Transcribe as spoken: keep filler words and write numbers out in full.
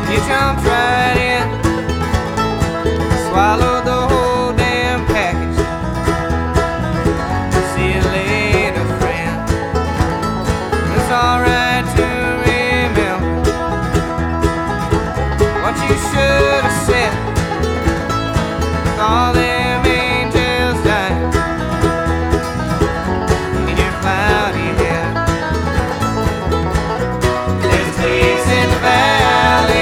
You jumped right in, swallowed the whole damn package. See you later, friend. It's alright to remember what you should